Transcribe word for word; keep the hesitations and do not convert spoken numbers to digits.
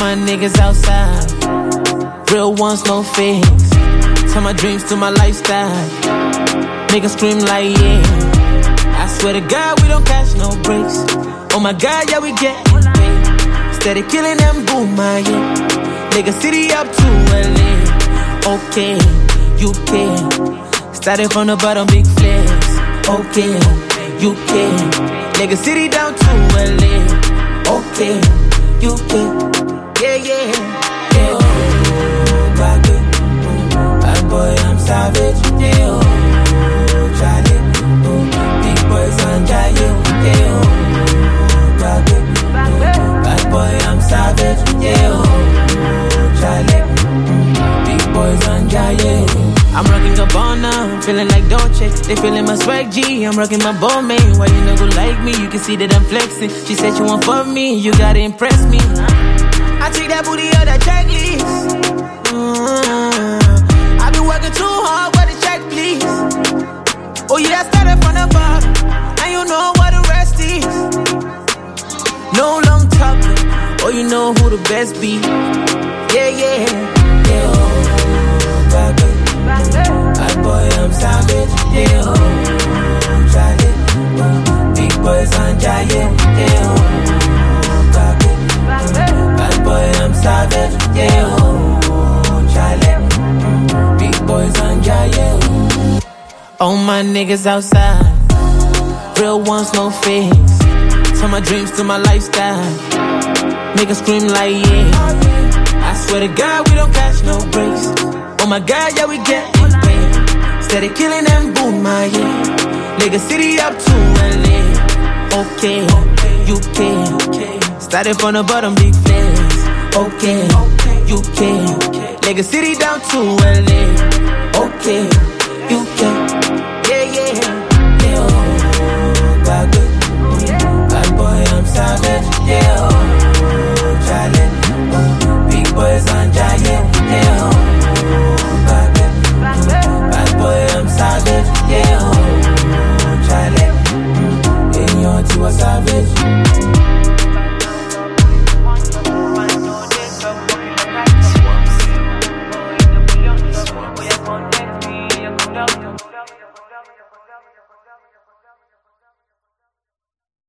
my niggas outside, real ones, no fakes. Turn my dreams to my lifestyle. Niggas scream like yeah. I swear to God we don't catch no breaks. Oh my God, yeah we get paid. Steady killing them, boom my yeah. Nigga city up to L A. Okay, U K. Started from the bottom, big flex. Okay, U K. Nigga city down to L A. Okay, U K. Yeah, yeah, yeah. Oh, back it. Bad boy, I'm savage. Yeah, oh, Charlie. Oh, big boys on Jayo. Yeah, oh, back it. Bad boy, I'm savage. Yeah, oh, Charlie. Big boys on Jayo. I'm rocking a ball now, feeling like Dolce. They feeling my swag G, I'm rocking my ball man. Why you not go like me? You can see that I'm flexing. She said she want fuck me, you gotta impress me. I take that booty out that checklist. Mm-hmm. I been working too hard, where the check please? Oh yeah, I started from the bottom, and you know what the rest is. No long talking, oh you know who the best be. Yeah, yeah, yeah, oh, baby. Bad boy, I'm savage, yeah, oh, Charlie. Oh, big boys on Jaye, yeah, oh, baby. Bad boy, I'm savage, yeah, oh, Charlie. Big boys on Jaye. All my niggas outside, real ones, no fakes. Turn my dreams to my lifestyle. Niggas scream like yeah. I swear to God we don't catch no breaks. Oh my God, yeah, we get it paid. Steady killing them, boom, my yeah. Nigga city up to L A. Okay, U K. Started from the bottom, big flex. Okay, U K. Nigga city down to L A. Okay, U K. Yeah, yeah, yeah. Oh, bad boy, I'm savage. Yeah, oh.